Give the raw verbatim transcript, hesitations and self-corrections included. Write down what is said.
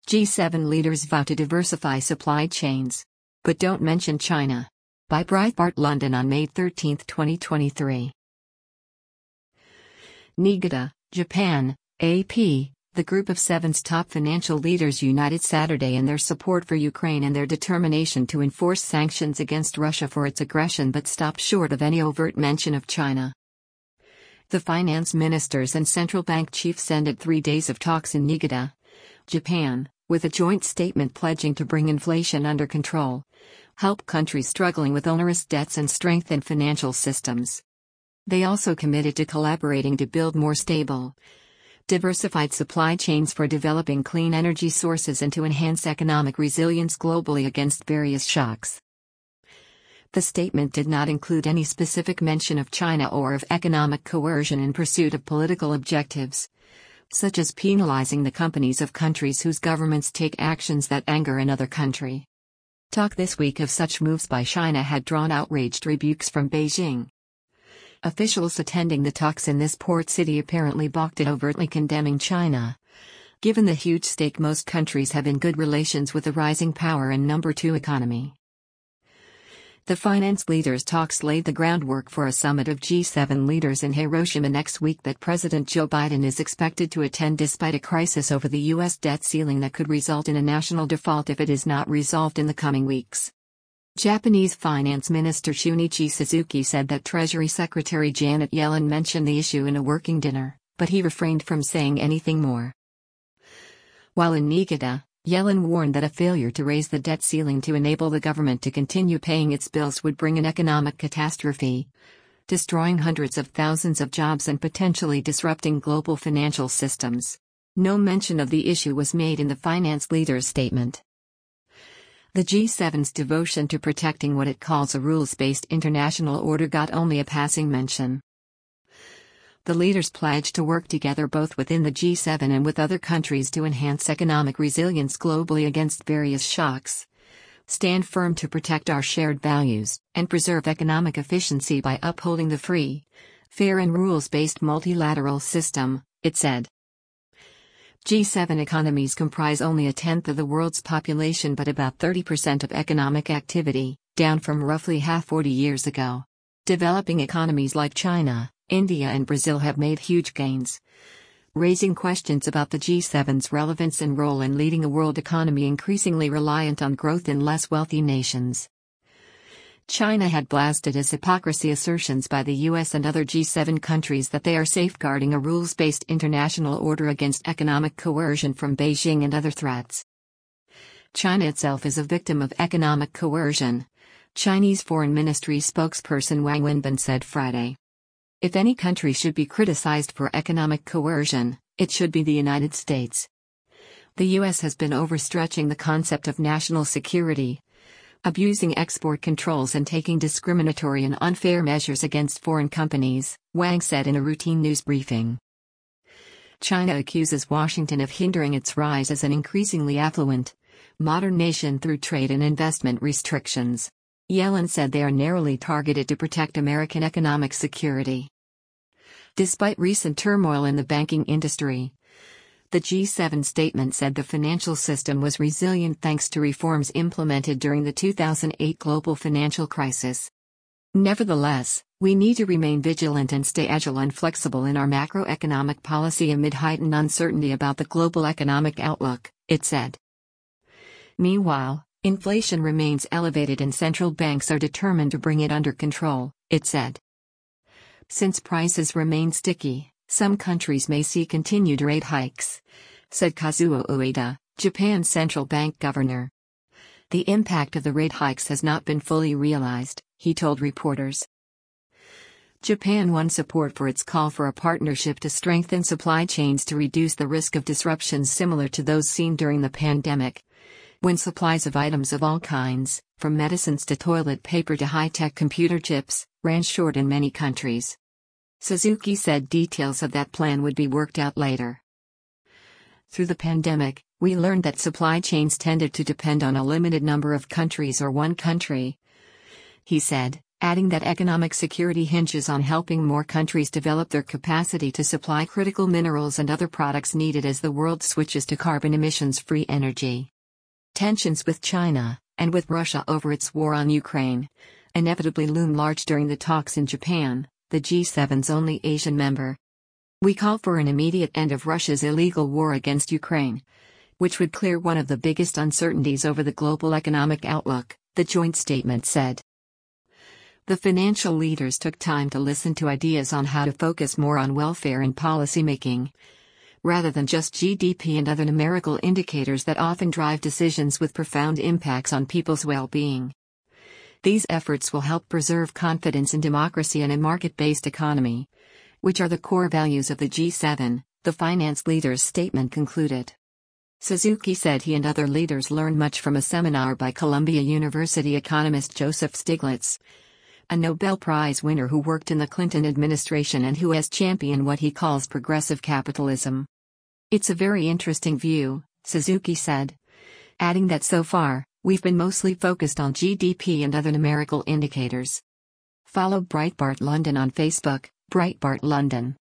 G seven leaders vow to diversify supply chains. But don't mention China. By Breitbart London on May thirteenth, twenty twenty-three. Niigata, Japan, A P. The Group of Seven's top financial leaders united Saturday in their support for Ukraine and their determination to enforce sanctions against Russia for its aggression, but stopped short of any overt mention of China. The finance ministers and central bank chiefs ended three days of talks in Niigata, Japan, with a joint statement pledging to bring inflation under control, help countries struggling with onerous debts, and strengthen financial systems. They also committed to collaborating to build more stable, diversified supply chains for developing clean energy sources and to enhance economic resilience globally against various shocks. The statement did not include any specific mention of China or of economic coercion in pursuit of political objectives, such as penalizing the companies of countries whose governments take actions that anger another country. Talk this week of such moves by China had drawn outraged rebukes from Beijing. Officials attending the talks in this port city apparently balked at overtly condemning China, given the huge stake most countries have in good relations with the rising power and number two economy. The finance leaders' talks laid the groundwork for a summit of G seven leaders in Hiroshima next week that President Joe Biden is expected to attend despite a crisis over the U S debt ceiling that could result in a national default if it is not resolved in the coming weeks. Japanese Finance Minister Shunichi Suzuki said that Treasury Secretary Janet Yellen mentioned the issue in a working dinner, but he refrained from saying anything more. While in Niigata, Yellen warned that a failure to raise the debt ceiling to enable the government to continue paying its bills would bring an economic catastrophe, destroying hundreds of thousands of jobs and potentially disrupting global financial systems. No mention of the issue was made in the finance leaders' statement. The G seven's devotion to protecting what it calls a rules-based international order got only a passing mention. The leaders pledged to work together both within the G seven and with other countries to enhance economic resilience globally against various shocks, stand firm to protect our shared values, and preserve economic efficiency by upholding the free, fair and rules-based multilateral system, it said. G seven economies comprise only a tenth of the world's population but about thirty percent of economic activity, down from roughly half forty years ago. Developing economies like China, India and Brazil have made huge gains, raising questions about the G seven's relevance and role in leading a world economy increasingly reliant on growth in less wealthy nations. China had blasted as hypocrisy assertions by the U S and other G seven countries that they are safeguarding a rules-based international order against economic coercion from Beijing and other threats. China itself is a victim of economic coercion, Chinese Foreign Ministry spokesperson Wang Wenbin said Friday. If any country should be criticized for economic coercion, it should be the United States. The U S has been overstretching the concept of national security, abusing export controls and taking discriminatory and unfair measures against foreign companies, Wang said in a routine news briefing. China accuses Washington of hindering its rise as an increasingly affluent, modern nation through trade and investment restrictions. Yellen said they are narrowly targeted to protect American economic security. Despite recent turmoil in the banking industry, the G seven statement said the financial system was resilient thanks to reforms implemented during the two thousand eight global financial crisis. Nevertheless, we need to remain vigilant and stay agile and flexible in our macroeconomic policy amid heightened uncertainty about the global economic outlook, it said. Meanwhile, inflation remains elevated and central banks are determined to bring it under control, it said. Since prices remain sticky, some countries may see continued rate hikes, said Kazuo Ueda, Japan's central bank governor. The impact of the rate hikes has not been fully realized, he told reporters. Japan won support for its call for a partnership to strengthen supply chains to reduce the risk of disruptions similar to those seen during the pandemic, when supplies of items of all kinds, from medicines to toilet paper to high-tech computer chips, ran short in many countries. Suzuki said details of that plan would be worked out later. Through the pandemic, we learned that supply chains tended to depend on a limited number of countries or one country, he said, adding that economic security hinges on helping more countries develop their capacity to supply critical minerals and other products needed as the world switches to carbon emissions-free energy. Tensions with China, and with Russia over its war on Ukraine, inevitably loom large during the talks in Japan, the G seven's only Asian member. We call for an immediate end of Russia's illegal war against Ukraine, which would clear one of the biggest uncertainties over the global economic outlook, the joint statement said. The financial leaders took time to listen to ideas on how to focus more on welfare and policymaking, rather than just G D P and other numerical indicators that often drive decisions with profound impacts on people's well-being. These efforts will help preserve confidence in democracy and a market-based economy, which are the core values of the G seven, the finance leaders' statement concluded. Suzuki said he and other leaders learned much from a seminar by Columbia University economist Joseph Stiglitz, a Nobel Prize winner who worked in the Clinton administration and who has championed what he calls progressive capitalism. It's a very interesting view, Suzuki said, adding that so far, we've been mostly focused on G D P and other numerical indicators. Follow Breitbart London on Facebook, Breitbart London.